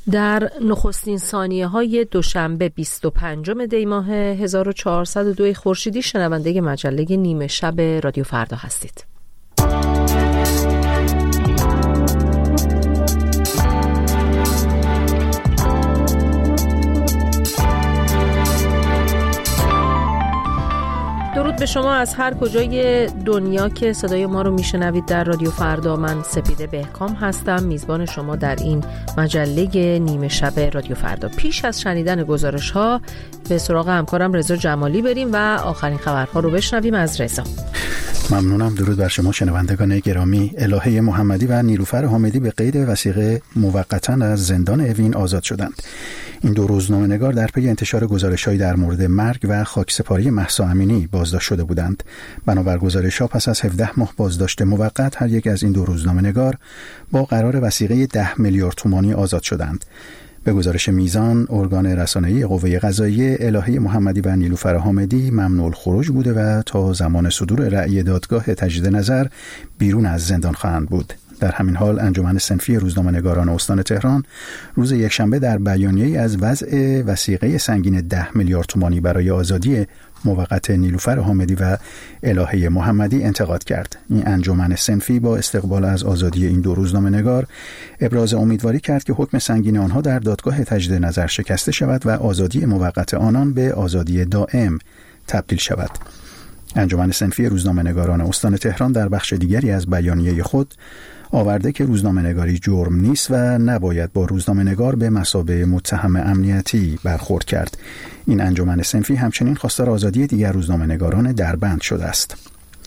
در نخستین ثانیه‌های دوشنبه 25 دی ماه 1402 خورشیدی شنونده مجله نیمه شب رادیو فردا هستید. درود به شما از هر کجای دنیا که صدای ما رو میشنوید. در رادیو فردا من سپیده بهکام هستم، میزبان شما در این مجله نیمه شب رادیو فردا. پیش از شنیدن گزارش ها به سراغ همکارم رضا جمالی بریم و آخرین خبرها رو بشنویم از رضا. ممنونم. درود بر شما شنوندگان گرامی. الهه محمدی و نیلوفر حامدی به قید وثیقه موقتا از زندان اوین آزاد شدند. این دو روزنامه‌نگار در پی انتشار گزارش‌هایی در مورد مرگ و خاکسپاری مهسا امینی بازداشت شده بودند. بنابر گزارش‌ها پس از 17 ماه بازداشت موقت هر یک از این دو روزنامه‌نگار با قرار وثیقه 10 میلیارد تومانی آزاد شدند. به گزارش میزان، ارگان رسانه‌ای قوه قضاییه، الهه محمدی و نیلوفر حامدی ممنوع الخروج بوده و تا زمان صدور رأی دادگاه تجدید نظر بیرون از زندان خواهند بود. در همین حال انجمن صنفی روزنامه‌نگاران استان تهران روز یکشنبه در بیانیه‌ای از وضع وثیقه سنگین 10 میلیارد تومانی برای آزادی موقت نیلوفر حامدی و الهه محمدی انتقاد کرد. این انجمن صنفی با استقبال از آزادی این دو روزنامه‌نگار ابراز امیدواری کرد که حکم سنگین آنها در دادگاه تجدید نظر شکسته شود و آزادی موقت آنان به آزادی دائم تبدیل شود. انجمن صنفی روزنامه‌نگاران استان تهران در بخش دیگری از بیانیه خود آورده که روزنامه‌نگاری جرم نیست و نباید با روزنامه‌نگار به مثابه متهم امنیتی برخورد کرد. این انجمن صنفی همچنین خواستار آزادی دیگر روزنامه‌نگاران دربند شده است.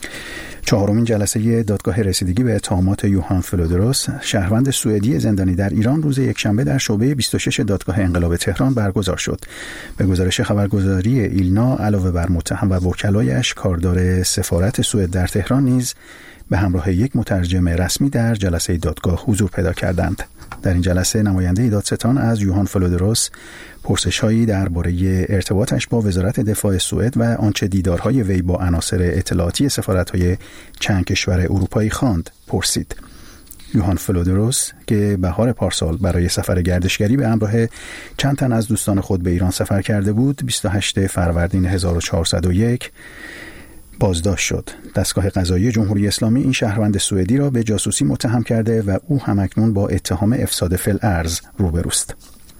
چهارمین جلسه دادگاه رسیدگی به اتهامات یوهان فلودروس، شهروند سوئدی زندانی در ایران، روز یکشنبه در شعبه 26 دادگاه انقلاب تهران برگزار شد. به گزارش خبرگزاری ایلنا، علاوه بر متهم و وکلایش، کاردار سفارت سوئد در تهران نیز به همراه یک مترجم رسمی در جلسه دادگاه حضور پیدا کردند. در این جلسه نماینده دادستان از یوهان فلودروس پرسش‌هایی درباره ارتباطش با وزارت دفاع سوئد و آنچه دیدارهای وی با عناصر اطلاعاتی سفارت‌های چند کشور اروپایی خواند پرسید. یوهان فلودروس که بهار پارسال برای سفر گردشگری به همراه چند تن از دوستان خود به ایران سفر کرده بود، 28 فروردین 1401 بازداشت شد. دستگاه قضایی جمهوری اسلامی این شهروند سوئدی را به جاسوسی متهم کرده و او همکنون با اتهام افساد فی الارض روبروست.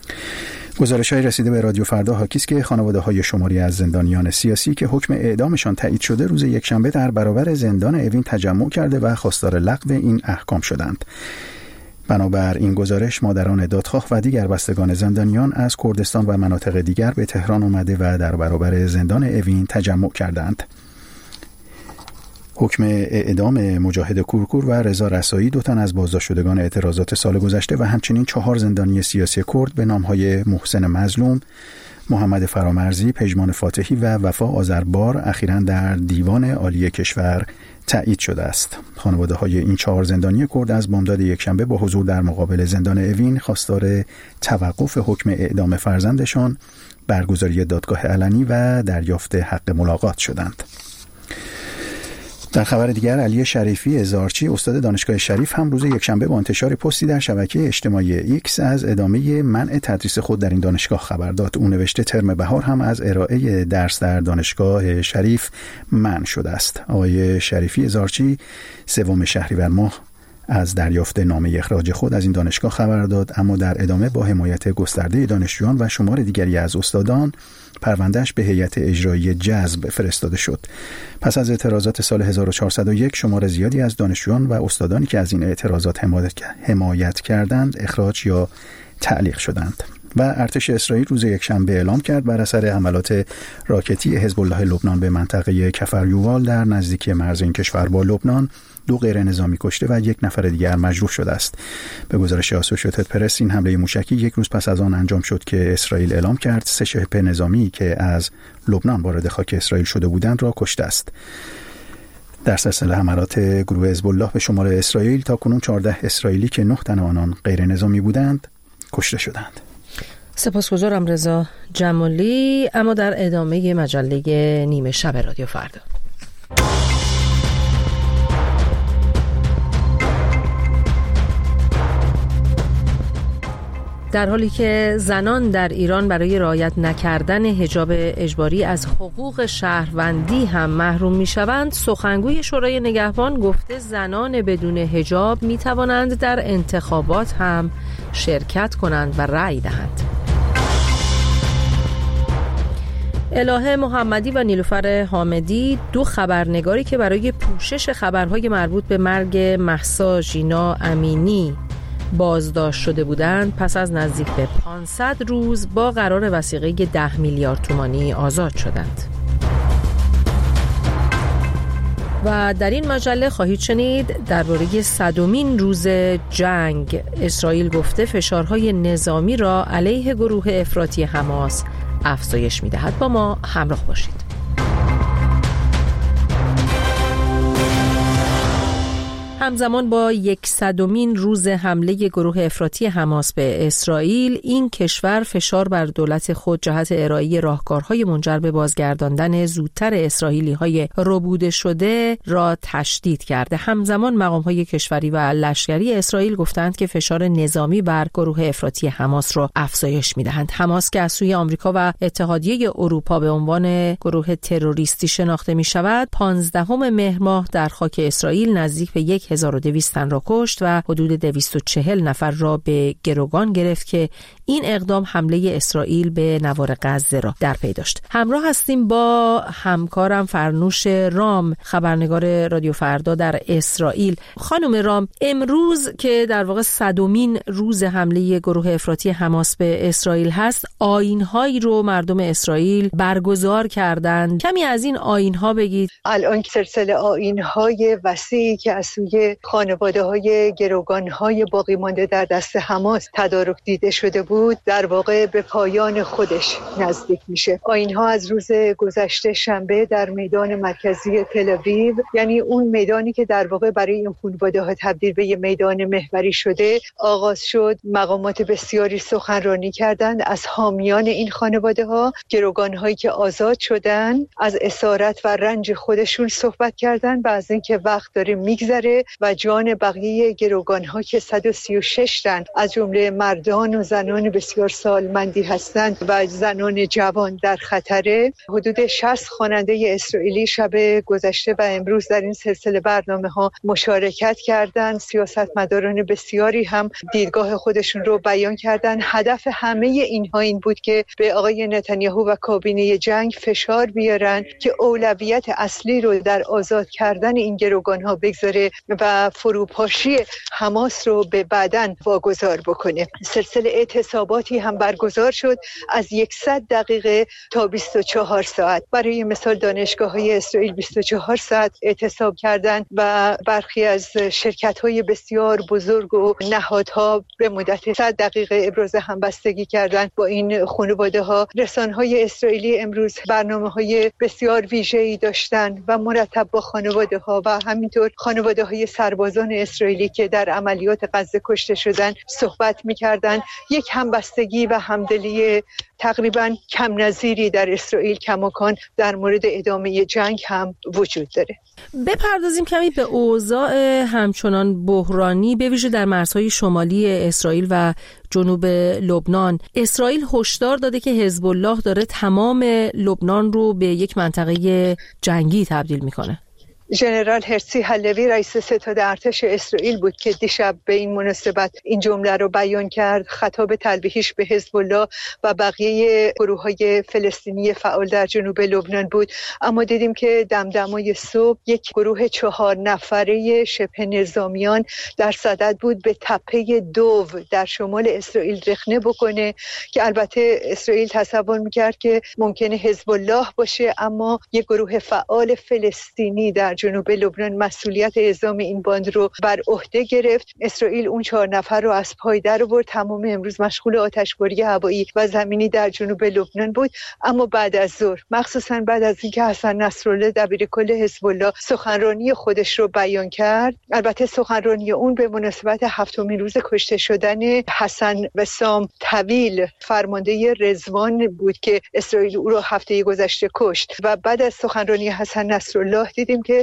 گزارش‌های رسیده به رادیو فردا حاکی است که خانواده‌های شماری از زندانیان سیاسی که حکم اعدامشان تایید شده روز یکشنبه در برابر زندان اوین تجمع کرده و خواستار لغو این احکام شدند. بنابر این گزارش مادران دادخواه و دیگر بستگان زندانیان از کردستان و مناطق دیگر به تهران آمده و در برابر زندان اوین تجمع کردند. حکم اعدام مجاهد کورکور و رضا رسایی، دو تن از بازداشت شدگان اعتراضات سال گذشته، و همچنین 4 زندانی سیاسی کرد به نام‌های محسن مظلوم، محمد فرامرزی، پژمان فاتحی و وفا آذربار اخیراً در دیوان عالی کشور تایید شده است. خانواده‌های این 4 زندانی کرد از بامداد یکشنبه با حضور در مقابل زندان اوین خواستار توقف حکم اعدام فرزندشان، برگزاری دادگاه علنی و دریافت حق ملاقات شدند. در خبر دیگر، علی شریفی زارچی، استاد دانشگاه شریف، هم روز یکشنبه با انتشار پستی در شبکه اجتماعی ایکس از ادامه منع تدریس خود در این دانشگاه خبر داد. او نوشته ترم بهار هم از ارائه درس در دانشگاه شریف منع شده است. آقای شریفی زارچی 3 شهریور ماه از دریافت نامه اخراج خود از این دانشگاه خبر داد، اما در ادامه با حمایت گسترده دانشجویان و شمار دیگری از استادان پروندهش به هیئت اجرایی جذب فرستاده شد. پس از اعتراضات سال 1401 شمار زیادی از دانشجویان و استادانی که از این اعتراضات حمایت کردند اخراج یا تعلیق شدند. و ارتش اسرائیل روز یکشنبه اعلام کرد بر اثر حملات راکتی حزب الله لبنان به منطقه کفر یوال در نزدیکی مرز این کشور با لبنان 2 غیر نظامی کشته و 1 نفر دیگر مجروح شده است. به گزارش آسوشییتد پرس، این حمله موشکی 1 روز پس از آن انجام شد که اسرائیل اعلام کرد 3 شبه نظامی که از لبنان وارد خاک اسرائیل شده بودند را کشته است. در سلسله حملات گروه حزب الله به شمال اسرائیل تاکنون 14 اسرائیلی که 9 تن آنان غیر نظامی بودند کشته شدند. سپاسگزارم رضا جمالی. اما در ادامه مجله نیمه شب رادیو فردا، در حالی که زنان در ایران برای رعایت نکردن حجاب اجباری از حقوق شهروندی هم محروم میشوند، سخنگوی شورای نگهبان گفته زنان بدون حجاب میتوانند در انتخابات هم شرکت کنند و رأی دهند. الهه محمدی و نیلوفر حامدی، دو خبرنگاری که برای پوشش خبرهای مربوط به مرگ مهسا ژینا امینی بازداشت شده بودند، پس از نزدیک به 500 روز با قرار وثیقه 10 میلیارد تومانی آزاد شدند. و در این مجله خواهید شنید درباره 100مین روز جنگ اسرائیل گفته فشارهای نظامی را علیه گروه افراطی حماس افزایش می‌دهد. با ما همراه باشید. همزمان با 100مین روز حمله گروه افراطی حماس به اسرائیل، این کشور فشار بر دولت خود جهت ارائه راهکارهای منجر به بازگرداندن زودتر اسرائیلی‌های ربوده شده را تشدید کرده. همزمان مقام‌های کشوری و لشکری اسرائیل گفتند که فشار نظامی بر گروه افراطی حماس را افزایش می‌دهند. حماس که از سوی آمریکا و اتحادیه اروپا به عنوان گروه تروریستی شناخته می‌شود، 15 مهر ماه در خاک اسرائیل نزدیک به 1200 تن را کشت و حدود 240 نفر را به گروگان گرفت که این اقدام حمله اسرائیل به نوار غزه را در پی داشت. همراه هستیم با همکارم فرنوش رام، خبرنگار رادیو فردا در اسرائیل. خانم رام، امروز که در واقع 100مین روز حمله گروه افراطی حماس به اسرائیل هست، آیین‌هایی رو مردم اسرائیل برگزار کردند. کمی از این آیین‌ها بگید. الان سلسله آیین‌های وسیعی که از سوی خانواده‌های گروگان‌های باقی مانده در دست حماس تدارک دیده شده بود، در واقع به پایان خودش نزدیک میشه. آیین‌ها از روز گذشته شنبه در میدان مرکزی تل آویو، یعنی اون میدانی که در واقع برای این خانواده‌ها تبدیل به یه میدان محوری شده، آغاز شد. مقامات بسیاری سخنرانی کردند از حامیان این خانواده‌ها، گروگان‌هایی که آزاد شدن، از اسارت و رنج خودشون صحبت کردند و از اینکه وقت داره میگذره و جان بقیه گروگان‌ها که 136 تن از جمله مردان و زنان بسیار سالمندی هستند و زنان جوان در خطره. حدود 60 خواننده اسرائیلی شب گذشته و امروز در این سلسله برنامه‌ها مشارکت کردند. سیاستمداران بسیاری هم دیدگاه خودشون رو بیان کردند. هدف همه اینها این بود که به آقای نتانیاهو و کابینه جنگ فشار بیارن که اولویت اصلی رو در آزاد کردن این گروگان‌ها بگذاره و فروپاشی حماس رو به بعداً واگذار بکنه. سلسله اعتصاباتی هم برگزار شد از 100 دقیقه تا 24 ساعت. برای مثال دانشگاه‌های اسرائیل 24 ساعت اعتصاب کردند و برخی از شرکت‌های بسیار بزرگ و نهادها به مدت 100 دقیقه ابراز همبستگی کردند با این خانواده‌ها. رسانه‌های اسرائیلی امروز برنامه‌های بسیار ویژه‌ای داشتند و مرتب با خانواده‌ها و همینطور خانواده‌های سربازان اسرائیلی که در عملیات غزه کشته شدند صحبت می‌کردند. یک همبستگی و همدلی تقریباً کم نظیری در اسرائیل کماکان در مورد ادامه جنگ هم وجود داره. بپردازیم کمی به اوضاع همچنان بحرانی به ویژه در مرزهای شمالی اسرائیل و جنوب لبنان. اسرائیل هشدار داده که حزب الله داره تمام لبنان رو به یک منطقه جنگی تبدیل میکنه. ژنرال هرسی هلوی رئیس ستاد ارتش اسرائیل بود که دیشب به این مناسبت این جمله رو بیان کرد. خطاب تلبیحش به حزب الله و بقیه گروه‌های فلسطینی فعال در جنوب لبنان بود. اما دیدیم که دمدمای صبح یک گروه 4 نفره شبه نظامیان در صدد بود به تپه دوو در شمال اسرائیل رخنه بکنه که البته اسرائیل تصور می‌کرد که ممکنه حزب الله باشه، اما یک گروه فعال فلسطینی در جنوب لبنان مسئولیت اعزام این باند رو بر عهده گرفت. اسرائیل اون 4 نفر رو از پای در آورد. تمام امروز مشغول آتشباری هوایی و زمینی در جنوب لبنان بود. اما بعد از ظهر، مخصوصا بعد از اینکه حسن نصرالله دبیرکل حزب الله سخنرانی خودش رو بیان کرد، البته سخنرانی اون به مناسبت 7مین روز کشته شدن حسن وسام طویل، فرمانده رضوان بود که اسرائیل او رو هفته گذشته کشت. و بعد از سخنرانی حسن نصرالله دیدیم که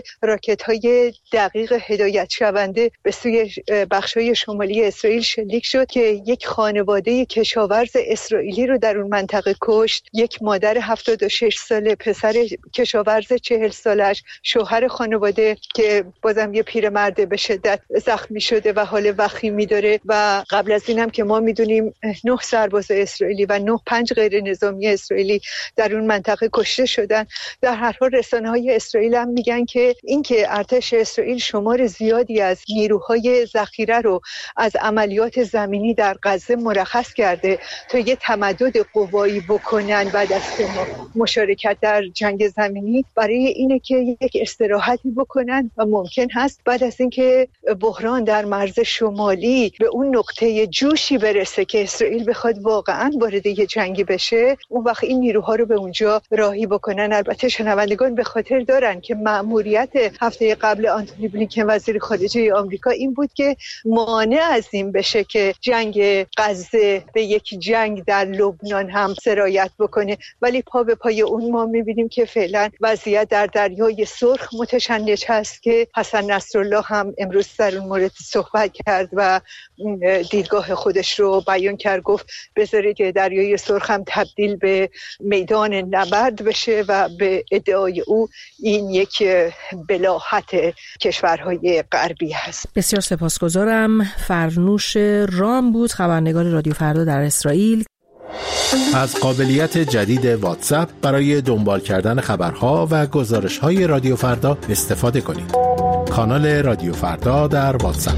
راکت‌های دقیق هدایت شونده به سوی بخش‌های شمالی اسرائیل شلیک شد که یک خانواده کشاورز اسرائیلی رو در اون منطقه کشت. یک مادر 76 ساله، پسر کشاورز 40 سالش، شوهر خانواده که بازم یه پیرمرد به شدت زخمی شده و حال وخیمی داره. و قبل از اینم که ما میدونیم 9 سرباز اسرائیلی و 5 غیر نظامی اسرائیلی در اون منطقه کشته شدن. در هر حال رسانه‌های اسرائیل هم میگن که اینکه ارتش اسرائیل شمار زیادی از نیروهای ذخیره رو از عملیات زمینی در غزه مرخص کرده تا یه تمدد قوایی بکنن بعد از مشارکت در جنگ زمینی، برای اینه که یک استراحتی بکنن و ممکن هست بعد از اینکه بحران در مرز شمالی به اون نقطه جوشی برسه که اسرائیل بخواد واقعا وارد یه جنگی بشه، اون وقت این نیروها رو به اونجا راهی بکنن. البته شنوندگان به خاطر دارن که مأموریت هفته قبل آنتونی بلینکن وزیر خارجه آمریکا این بود که مانع از این بشه که جنگ غزه به یک جنگ در لبنان هم سرایت بکنه، ولی پا به پای اون ما میبینیم که فعلا وضعیت در دریای سرخ متشنج هست که حسن نصرالله هم امروز در اون مورد صحبت کرد و دیدگاه خودش رو بیان کرد. گفت بذارید دریای سرخ هم تبدیل به میدان نبرد بشه و به ادعای او این یک بلاهت کشورهای غربی هست. بسیار سپاسگزارم. فرنوش رام بود، خبرنگار رادیو فردا در اسرائیل. از قابلیت جدید واتساپ برای دنبال کردن خبرها و گزارش‌های رادیو فردا استفاده کنید. کانال رادیو فردا در واتساپ.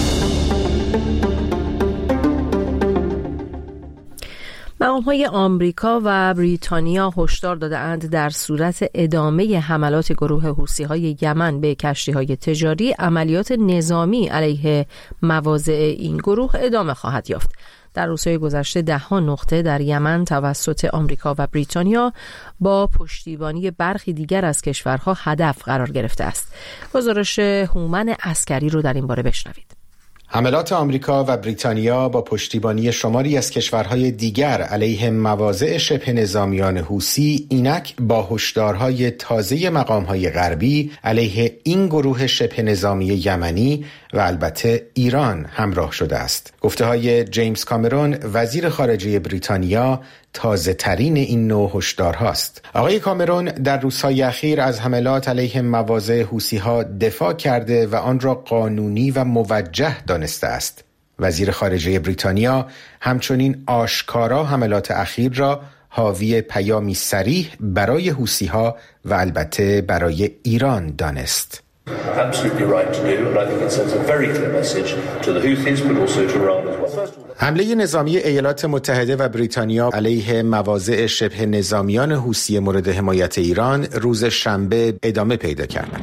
مقام‌های آمریکا و بریتانیا هشدار داده‌اند در صورت ادامه حملات گروه حوثی‌های یمن به کشتی‌های تجاری، عملیات نظامی علیه مواضع این گروه ادامه خواهد یافت. در روزهای گذشته 10 نقطه در یمن توسط آمریکا و بریتانیا با پشتیبانی برخی دیگر از کشورها هدف قرار گرفته است. گزارش هومن عسکری رو در این باره بشنوید. حملات آمریکا و بریتانیا با پشتیبانی شماری از کشورهای دیگر علیه مواضع شبه نظامیان حوثی اینک با هشدارهای تازه مقام‌های غربی علیه این گروه شبه نظامی یمنی و البته ایران همراه شده است. گفته‌های جیمز کامرون وزیر خارجه بریتانیا تازه ترین این نوع هشدارهاست. آقای کامرون در روزهای اخیر از حملات علیه مواضع حوثی‌ها دفاع کرده و آن را قانونی و موجه دانسته است. وزیر خارجه بریتانیا همچنین آشکارا حملات اخیر را حاوی پیامی صریح برای حوثی‌ها و البته برای ایران دانست. حمله نظامی ایالات متحده و بریتانیا علیه مواضع شبه نظامیان حوثی مورد حمایت ایران روز شنبه ادامه پیدا کرد.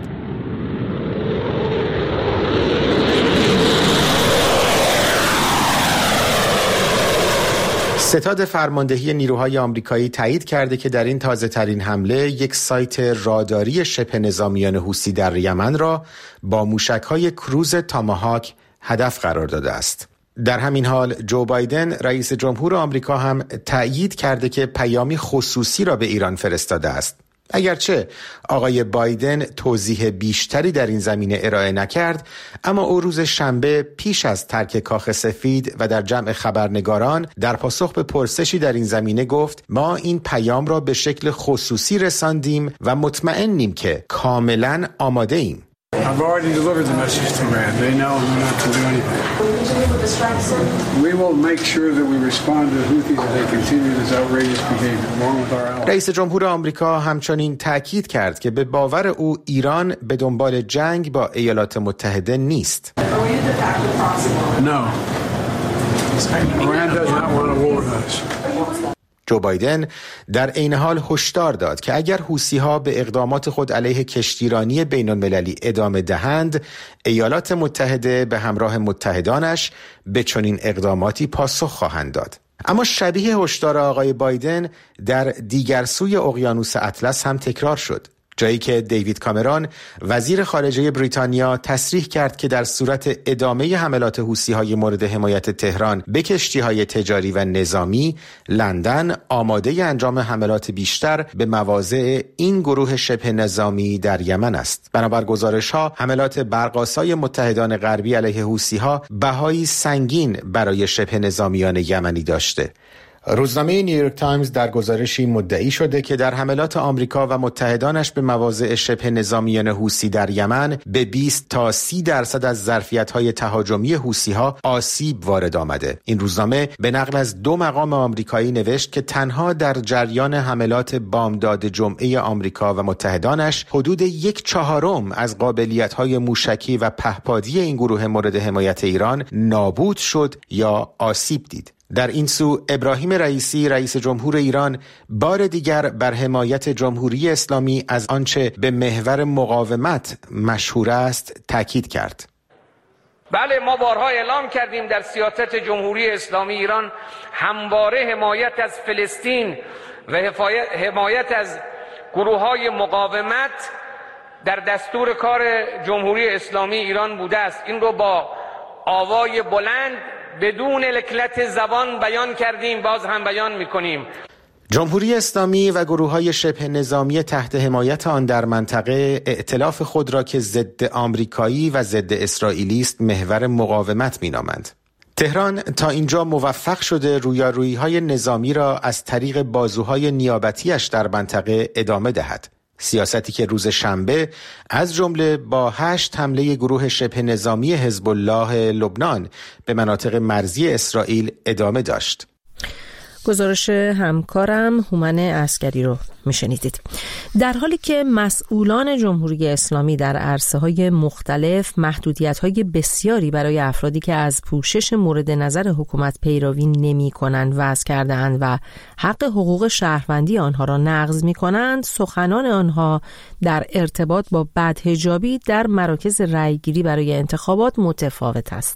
ستاد فرماندهی نیروهای آمریکایی تایید کرده که در این تازه ترین حمله یک سایت راداری شبه نظامیان حوثی در یمن را با موشک‌های کروز تاماهاک هدف قرار داده است. در همین حال جو بایدن رئیس جمهور آمریکا هم تأیید کرده که پیامی خصوصی را به ایران فرستاده است. اگرچه آقای بایدن توضیح بیشتری در این زمینه ارائه نکرد، اما او روز شنبه پیش از ترک کاخ سفید و در جمع خبرنگاران در پاسخ به پرسشی در این زمینه گفت: ما این پیام را به شکل خصوصی رساندیم و مطمئنیم که کاملا آماده ایم. I've already delivered the message to Iran. They know not to do anything. We will make sure that we respond to the Houthis as they continue this outrageous behavior along with our allies. رئیس جمهور آمریکا همچنین تأکید کرد که به باور او ایران به دنبال جنگ با ایالات متحده نیست. No. Iran does not want a war with us. جو بایدن در عین حال هشدار داد که اگر حوثی‌ها به اقدامات خود علیه کشتیرانی بین‌المللی ادامه دهند، ایالات متحده به همراه متحدانش به چنین اقداماتی پاسخ خواهند داد. اما شبیه هشدار آقای بایدن در دیگر سوی اقیانوس اطلس هم تکرار شد. جایی که دیوید کامرون وزیر خارجه بریتانیا تصریح کرد که در صورت ادامه حملات حوثی‌های مورد حمایت تهران به کشتی‌های تجاری و نظامی، لندن آماده انجام حملات بیشتر به مواضع این گروه شبه نظامی در یمن است. بنابر گزارش‌ها، حملات برق‌آسای متحدان غربی علیه حوثی‌ها بهایی سنگین برای شبه نظامیان یمنی داشته. روزنامه نیویورک تایمز در گزارشی مدعی شده که در حملات آمریکا و متحدانش به مواضع شبه نظامیان حوثی در یمن به 20 تا 30% از ظرفیت‌های تهاجمی حوثی‌ها آسیب وارد آمده. این روزنامه به نقل از 2 مقام آمریکایی نوشت که تنها در جریان حملات بامداد جمعه آمریکا و متحدانش حدود 1/4 از قابلیت‌های موشکی و پهپادی این گروه مورد حمایت ایران نابود شد یا آسیب دید. در این سو ابراهیم رئیسی رئیس جمهور ایران بار دیگر بر حمایت جمهوری اسلامی از آنچه به محور مقاومت مشهور است تاکید کرد. بله، ما بارها اعلام کردیم در سیاست جمهوری اسلامی ایران همواره حمایت از فلسطین و حمایت از گروه‌های مقاومت در دستور کار جمهوری اسلامی ایران بوده است. این رو با آوای بلند بدون لکلت زبان بیان کردیم، باز هم بیان میکنیم. جمهوری اسلامی و گروه‌های شبه نظامی تحت حمایت آن در منطقه ائتلاف خود را که ضد آمریکایی و ضد اسرائیلی است محور مقاومت مینامند. تهران تا اینجا موفق شده رویارویی‌های نظامی را از طریق بازوهای نیابتیش در منطقه ادامه دهد. سیاستی که روز شنبه از جمله با 8 حمله گروه شبه نظامی حزب الله لبنان به مناطق مرزی اسرائیل ادامه داشت. گزارش همکارم هومن عسکری رو میشنیدید. در حالی که مسئولان جمهوری اسلامی در عرصه‌های مختلف محدودیت‌های بسیاری برای افرادی که از پوشش مورد نظر حکومت پیروی نمی‌کنند وضع کرده‌اند و حق حقوق شهروندی آنها را نقض می‌کنند، سخنان آنها در ارتباط با بدحجابی در مراکز رأیگیری برای انتخابات متفاوت است.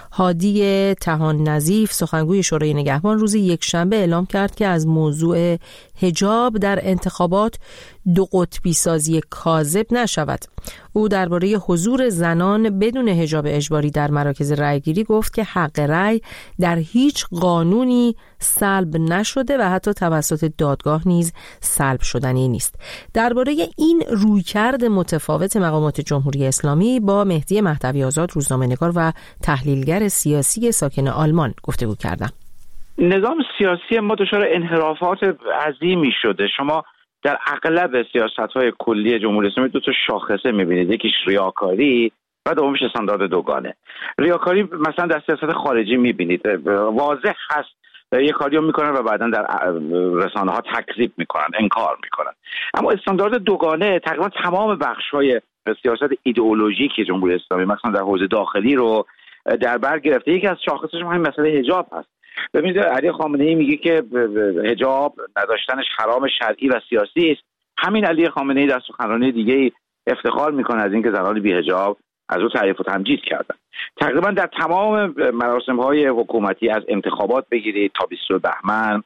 هادی طحان نظیف سخنگوی شورای نگهبان روز یکشنبه اعلام کرد که از موضوع حجاب در انتخابات 2 قطبی سازی کاذب نشود. او درباره حضور زنان بدون حجاب اجباری در مراکز رأیگیری گفت که حق رأی در هیچ قانونی سلب نشده و حتی توسط دادگاه نیز سلب شدنی نیست. درباره این رویکرد متفاوت مقامات جمهوری اسلامی با مهدی مهدوی آزاد روزنامه‌نگار و تحلیلگر سیاسی ساکن آلمان گفتگو کردم. نظام سیاسی ما دچار انحرافات عظیمی شده. شما در اغلب سیاست‌های کلی جمهوری اسلامی 2 تا شاخصه می‌بینید، یکیش ریاکاری و دومیش استاندارد دوگانه. ریاکاری مثلا در سیاست خارجی می‌بینید، واضح هست یه کاریو میکنن و بعداً در رسانه‌ها تکذیب میکنن، انکار میکنن. اما استاندارد دوگانه تقریبا تمام بخش‌های سیاست ایدئولوژیکی جمهوری اسلامی مثلا در حوزه داخلی رو در بر گرفته. یکی از شاخصش همین مسئله حجاب هست. ببینید علی خامنه‌ای میگه که حجاب نداشتنش حرام شرعی و سیاسی است. همین علی خامنه‌ای در سخنرانی دیگه افتخار میکنه از اینکه زنان بی حجاب از او تعریف و تمجید کردن. تقریبا در تمام مراسم‌های حکومتی از انتخابات بگیرید تا 22 بهمن،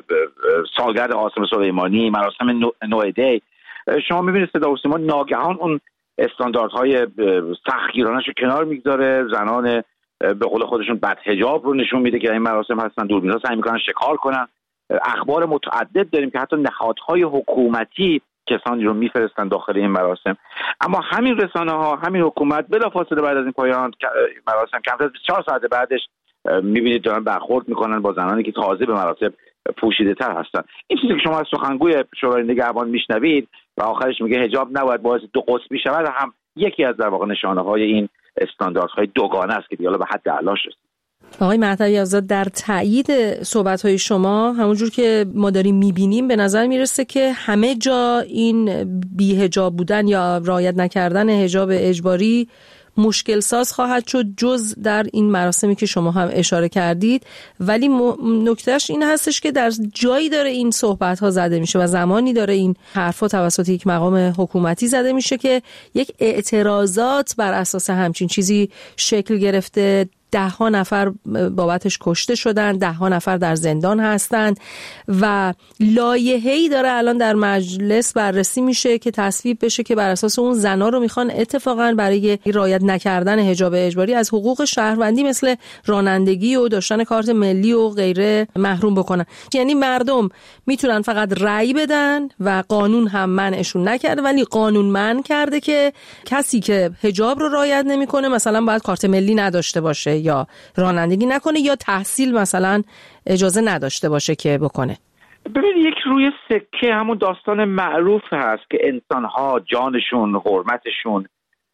سالگرد قاسم سلیمانی، مراسم نوئدی، شما می‌بینید صدا و سیما ناگهان اون استانداردهای سختگیرانه‌شو کنار میگذاره، زنان به قول خودشون بد حجاب رو نشون میده که این مراسم هستن، دوربین‌ها سعی میکنن شکار کنن. اخبار متعدد داریم که حتی نهادهای حکومتی کسانی رو میفرستن داخل این مراسم. اما همین رسانه‌ها، همین حکومت بلافاصله بعد از این پایان مراسم کمتر از 24 ساعت بعدش میبینید دارن برخورد میکنن با زنانی که تازه به مراسم پوشیده تر هستن. این چیزی که شما از سخنگوی شورای نگهبان میشنوید و آخرش میگه حجاب نباید باعث 2 قطبی شود، هم یکی از در واقع نشانه‌های این استانداردهای دوگانه است که دیگه به حد اعلاش رسید. آقای مهدوی آزاد، در تایید صحبت‌های شما همونجور که ما داریم می‌بینیم به نظر میرسه که همه جا این بی‌حجاب بودن یا رعایت نکردن حجاب اجباری مشکل ساز خواهد شد، جز در این مراسمی که شما هم اشاره کردید. ولی نکتهش این هستش که در جایی داره این صحبت‌ها زده میشه و زمانی داره این حرفا توسط یک مقام حکومتی زده میشه که یک اعتراضات بر اساس همچین چیزی شکل گرفته 10 نفر بابتش کشته شدن، 10 نفر در زندان هستند و لایحه‌ای داره الان در مجلس بررسی میشه که تصویب بشه که بر اساس اون زنا رو میخوان اتفاقا برای رعایت نکردن حجاب اجباری از حقوق شهروندی مثل رانندگی و داشتن کارت ملی و غیره محروم بکنن. یعنی مردم میتونن فقط رأی بدن و قانون هم منعشون نکرده، ولی قانون منع کرده که کسی که حجاب رو رعایت نمیکنه مثلا باید کارت ملی نداشته باشه یا رانندگی نکنه یا تحصیل مثلا اجازه نداشته باشه که بکنه. ببین، یک روی سکه همون داستان معروف هست که انسان‌ها جانشون، حرمتشون،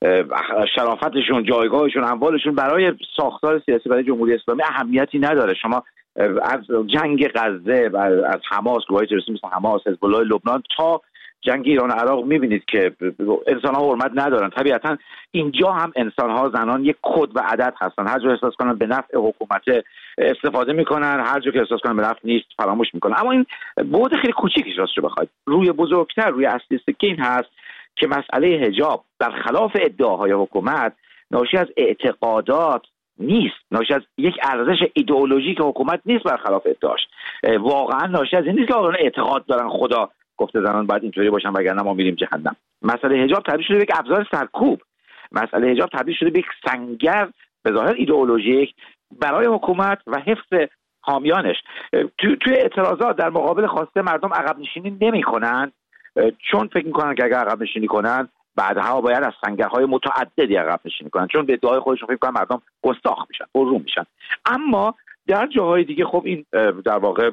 شرافتشون، جایگاهشون، اموالشون برای ساختار سیاسی برای جمهوری اسلامی اهمیتی نداره. شما از جنگ غزه، از حماس، گروه‌های تروریستی مثل حماس، حزب الله لبنان تا جنگ ایران و عراق می‌بینید که انسان‌ها حرمت ندارن. طبیعتاً اینجا هم انسان‌ها، زنان یک کد و عدد هستن. هر جا احساس کنن به نفع حکومت استفاده میکنن، هر جا که احساس کنن به نفع نیست فراموش میکنن. اما این بعد خیلی کوچیکیش راستش بخواید، روی بزرگتر، روی اصلی سکه این هست که مسئله حجاب برخلاف ادعاهای حکومت ناشی از اعتقادات نیست، ناشی از یک ارزش ایدئولوژیک حکومت نیست، برخلاف ادعاش واقعا ناشی از این نیست که آقایان اعتقاد دارن خدا گفته زنان باید اینطوری باشن وگرنه ما میریم جهنم. مسئله حجاب تبدیل شده به یک ابزار سرکوب، مسئله حجاب تبدیل شده به یک سنگر به ظاهر ایدئولوژیک برای حکومت و حفظ حامیانش. توی اعتراضات در مقابل خواسته مردم عقب نشینی نمی‌کنن، چون فکر می‌کنن که اگر عقب نشینی کنن بعدها باید از سنگرهای متعددی عقب نشینی کنن، چون به ادعای خودشون فکر می‌کنن مردم گستاخ میشن، پررو میشن. اما در جاهای دیگه خب این در واقع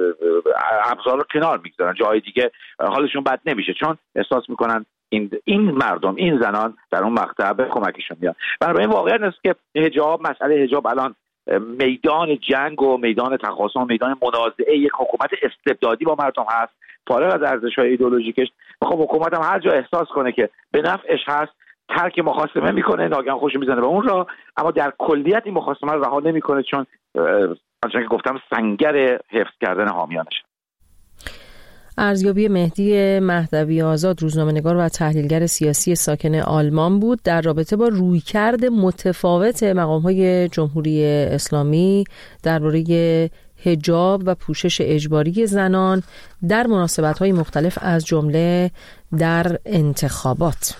ابزار رو کنار میگذارن، جاهای دیگه حالشون بد نمیشه چون احساس میکنن این مردم، این زنان در اون مقطع به کمکشون میاد. بنابراین واقعیت است که مسئله حجاب الان میدان جنگ و میدان تخاصم و میدان منازعه یک حکومت استبدادی با مردم هست، فارغ از ارزش‌های ایدئولوژیکش. خب حکومت هم هر جا احساس کنه که به نفعش هست ترک مخاصمه میکنه، ناگهان خوش میزنه به اون را، اما در کلیت این مخاصمه رو رها نمیکنه چون آنچنان که گفتم سنگر حفظ کردن حامیانش. ارزیابی مهدی مهدوی آزاد، روزنامه‌نگار و تحلیلگر سیاسی ساکن آلمان بود در رابطه با رویکرد متفاوت مقام‌های جمهوری اسلامی درباره حجاب و پوشش اجباری زنان در مناسبت‌های مختلف از جمله در انتخابات.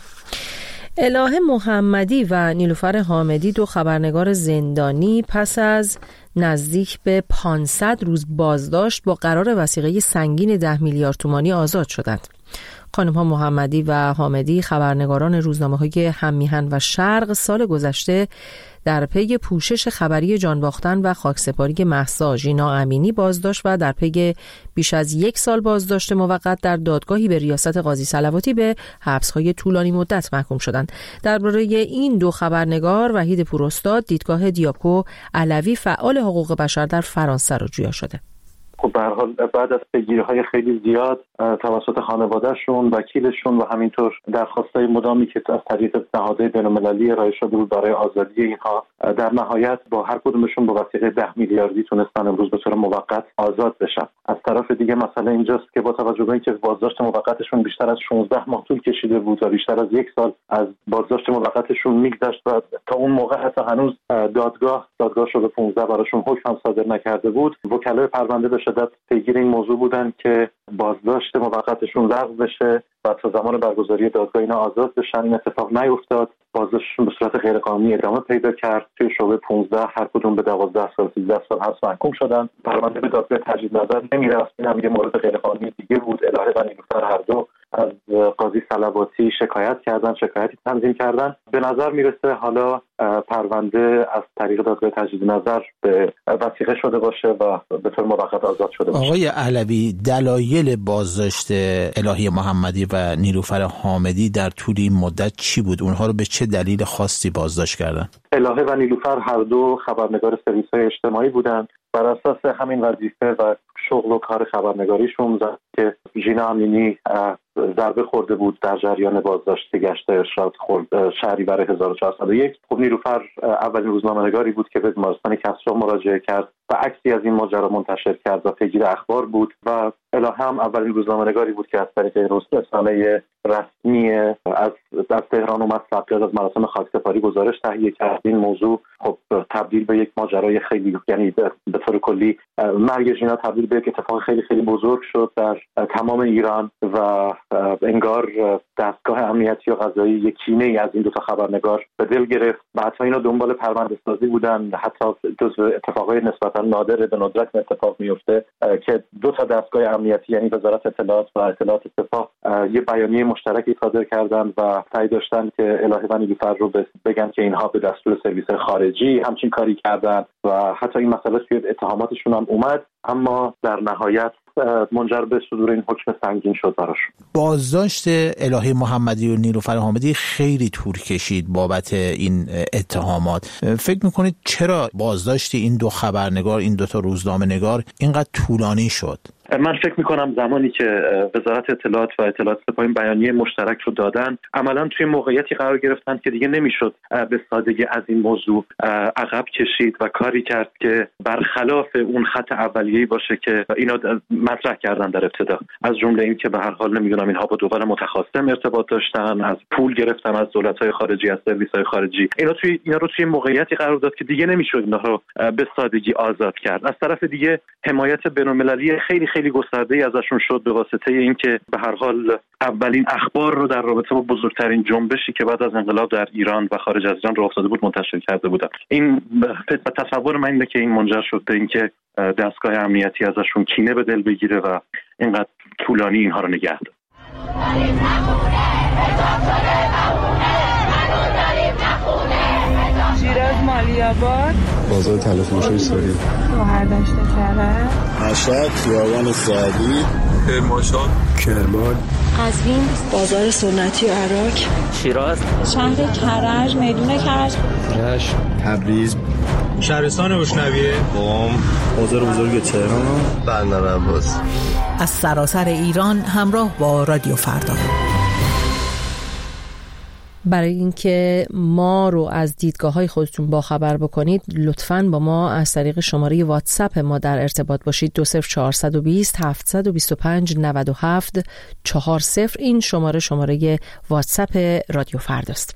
الهه محمدی و نیلوفر حامدی، 2 خبرنگار زندانی، پس از نزدیک به 500 روز بازداشت با قرار وثیقه سنگین 10 میلیارد تومانی آزاد شدند. خانم‌ها محمدی و حامدی خبرنگاران روزنامه‌های هم‌میهن و شرق سال گذشته در پی پوشش خبری جان باختن و خاکسپاری مهسا ژینا امینی بازداشت و در پی بیش از 1 سال بازداشت موقت در دادگاهی به ریاست قاضی صلواتی به حبس‌های طولانی مدت محکوم شدند. درباره این 2 خبرنگار وحید پوراستاد، دیدگاه دیاکو علوی، فعال حقوق بشر در فرانسه را جویا شده. خب به هر حال بعد از پیگیری‌های خیلی زیاد توسط خانواده‌شون، وکیلشون و همینطور درخواست‌های مدامی که از طریق نهادهای بین‌المللی ارائه شده بود برای آزادی اینها، در نهایت با هر کدومشون با وثیقه 10 میلیاردی تونستن امروز به طور موقت آزاد بشن. از طرف دیگه مسئله اینجاست که با توجه به اینکه بازداشت موقتشون بیشتر از 16 ماه طول کشیده بود و بیشتر از 1 سال از بازداشت موقتشون میگذشت و تا اون موقع حتی هنوز دادگاه شده 15 براشون حکم صادر نکرده بود، وکلای پرونده به شدت پیگیر این موضوع بودن که بازداشت موقتشون لغو بشه و تا زمان برگزاری دادگاه اینا آزاد بشن. این اتفاق نیفتاد، بازداشتشون به صورت غیرقانونی ادامه پیدا کرد. توی شعبه 15 هر کدوم به 12 سال 13 سال حبس محکوم شدن. پرونده به دادگاه تجدید نظر نمیرفت. این هم یه مورد غیرقانونی دیگه بود. الهه و نیلوفر هر دو از قاضی صلواتی شکایتی تنظیم کردن. به نظر میرسه حالا پرونده از طریق دادگاه تجدید نظر به وثیقه شده باشه و به طور موقت آزاد شده باشه. آقای علوی، دلایل بازداشت الهه محمدی و نیلوفر حامدی در طول این مدت چی بود؟ اونها رو به چه دلیل خاصی بازداشت کردن؟ الهه و نیلوفر هر دو خبرنگار سرویس‌های اجتماعی بودند. بر اساس همین وظیفه و شغل و کار خبرنگاریشون که ژینا امینی ضربه خورده بود در جریان بازداشت گشت ارشاد شهریور 1401. خب نیلوفر اولین روزنامه‌نگاری بود که به بیمارستان کسری مراجعه کرد و عکسی از این ماجرا منتشر کرد و پیگیر اخبار بود و الهه هم اولین روزنامه‌نگاری بود که از طریق رسانه رسمی از تهران اومد ثبت از مراسم خاکسپاری گزارش تهیه کرد. این موضوع خب تبدیل به یک ماجرای خیلی، یعنی به طور کلی مرگ ژینا تبدیل به یک اتفاق خیلی خیلی بزرگ شد در تمام ایران و انگار دستگاه امنیتی و قضایی یک کینه‌ای از این دو تا خبرنگار به دل گرفت و حتی اینا دنبال پرونده‌سازی بودن. حتی جزو اتفاقای نسبتاً نادر به ندرت اتفاق میفته که دو تا دستگاه امنیتی یعنی وزارت اطلاعات و اطلاعات سپاه یه بیانیه مشترکی صادر کردند و سعی داشتن که الهه و نیلوفر رو بگن که اینها به دستور سرویس خارجی همچین کاری کردن و حتی این مسئله توی اتهاماتشون هم اومد، اما در نهایت منجر به صدور این حکم سنگین شد براشون. بازداشت الهه محمدی و نیلوفر حامدی خیلی طول کشید بابت این اتهامات. فکر میکنید چرا بازداشت این دو خبرنگار، این دو تا روزنامه‌نگار اینقدر طولانی شد؟ من فکر میکنم زمانی که وزارت اطلاعات و اطلاعات سپاه این بیانیه مشترک رو دادن، عملا توی موقعیتی قرار گرفتن که دیگه نمیشد به سادگی از این موضوع عقب کشید و کاری کرد که برخلاف اون خط اولیه‌ای باشه که اینا مطرح کردن در ابتدا، از جمله این که به هر حال نمیدونم اینها با دوباره متخاصم ارتباط داشتن، از پول گرفتن از دولت‌های خارجی، از سرویس‌های خارجی. اینا رو توی موقعیتی قرار داد که دیگه نمیشد اینا رو به سادگی آزاد کرد. از طرف دیگه حمایت بین‌المللی خیلی گسترده‌ای ازشون شد به واسطه اینکه به هر حال اولین اخبار رو در رابطه با بزرگترین جنبشی که بعد از انقلاب در ایران و خارج از ایران راه افتاده بود منتشر کرده بودن. این تصور من اینه که این منجر شد به اینکه دستگاه امنیتی ازشون کینه به دل بگیره و اینقدر طولانی اینها رو نگه داره. شیراز مالی‌آباد، بازار تلفروشی سوری، شهردشت کرج، مشهد، خیابان سعدی، کرمانشاه، کرمان، قزوین، بازار سنتی و عراق، شیراز، شهر کرج، میدون کرج، رشت، تبریز، شهرستان اشنویه، قم، بازار بزرگ تهران، بندر عباس. از سراسر ایران همراه با رادیو فردا. برای اینکه ما رو از دیدگاه‌های خودتون باخبر بکنید، لطفاً با ما از طریق شماره واتساپ ما در ارتباط باشید. 20420 725 97 40. این شماره واتساپ رادیو فرداست.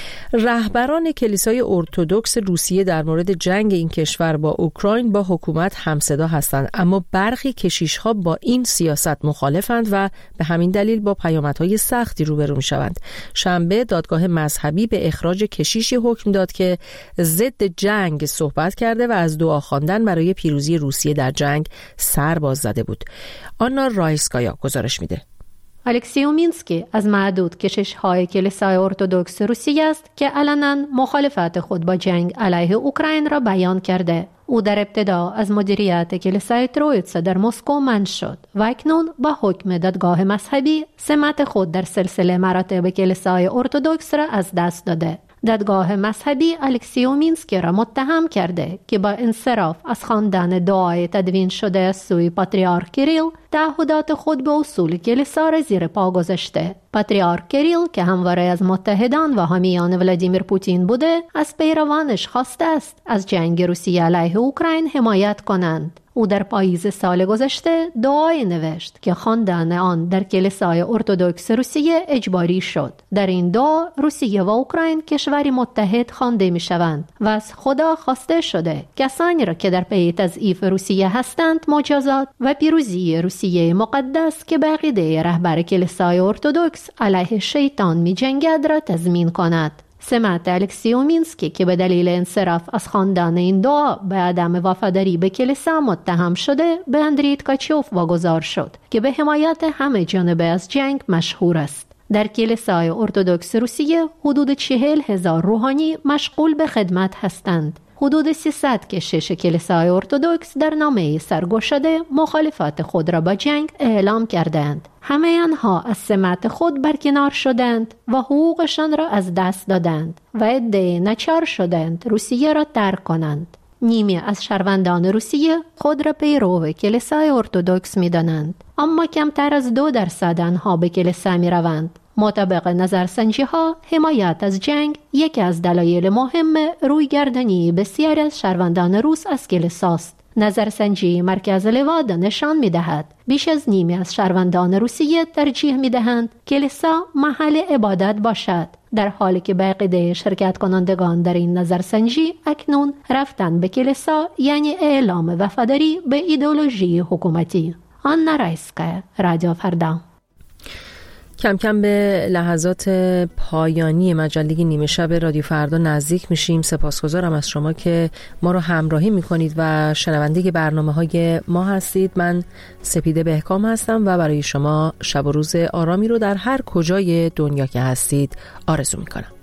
رهبران کلیسای ارتدوکس روسیه در مورد جنگ این کشور با اوکراین با حکومت همصدا هستند، اما برخی کشیش‌ها با این سیاست مخالفند و به همین دلیل با پیامدهای سختی روبرو می‌شوند. شنبه دادگاه مذهبی به اخراج کشیشی حکم داد که ضد جنگ صحبت کرده و از دعا خواندن برای پیروزی روسیه در جنگ سر باز زده بود. آنا رایسکایا گزارش میده. الکسی اومینسکی از معدود کشیش‌های کلیسای ارتدوکس روسیه است که علنا مخالفت خود با جنگ علیه اوکراین را بیان کرده. او در ابتدا از مدیریت کلیسای ترویتسا در مسکو منع شد و اکنون با حکم دادگاه مذهبی سمت خود در سلسله مراتب کلیسای ارتدوکس را از دست داده. دادگاه مذهبی الکسی اومینسکی را متهم کرده که با انصراف از خواندن دعای تدوین شده از سوی پاتریارک کیریل تعهدات خود به اصول کلیسا را زیر پا گذاشته. پاتریارک کیریل که همواره از متحدان و حامیان ولادیمیر پوتین بوده، از پیروانش خواسته است از جنگ روسیه علیه اوکراین حمایت کنند. او در پاییز سال گذشته دعای نوشت که خواندن آن در کلیسای ارتدوکس روسیه اجباری شد. در این دعا روسیه و اوکراین کشوری متحد خوانده می شوند و از خدا خواسته شده کسانی را که در پی تضعیف روسیه هستند مجازات و پیروزی روسیه مقدس که به عقیده رهبر کلیسای ارتدوکس علیه شیطان می جنگد را تضمین کند. سمت الکسی اومینسکی که به دلیل انصراف از خواندن این دعا به عدم وفاداری به کلیسا متهم شده، به اندری تکاچوف واگذار شد که به حمایت همه جانبه از جنگ مشهور است. در کلیسای ارتدوکس روسیه حدود 40,000 روحانی مشغول به خدمت هستند. حدود 300 کشیش کلیسای ارتدوکس در نامه سرگشاده مخالفت خود را با جنگ اعلام کردند. همه آنها از سمت خود برکنار شدند و حقوقشان را از دست دادند و عده ناچار شدند روسیه را ترک کنند. نیمی از شهروندان روسیه خود را پیرو کلیسای ارتدوکس می‌دانند، اما کمتر از 2% آنها به کلیسا می‌روند. مطابق نظرسنجی‌ها، حمایت از جنگ یکی از دلایل مهم رویگردانی بسیاری از شهروندان روس از کلیساست. نظرسنجی مرکز لوادا نشان می‌دهد بیش از نیمی از شهروندان روسیه ترجیح می‌دهند کلیسا محل عبادت باشد، در حالی که به عقیده شرکت کنندگان در این نظرسنجی اکنون رفتن به کلیسا یعنی اعلام وفاداری به ایدئولوژی حکومتی. آنا رایسکا، رادیو فردا. کم کم به لحظات پایانی مجله نیمه شب رادیو فردا نزدیک میشیم. سپاسگزارم از شما که ما رو همراهی میکنید و شنونده برنامه‌های ما هستید. من سپیده بهکام هستم و برای شما شب و روز آرامی رو در هر کجای دنیا که هستید آرزو میکنم.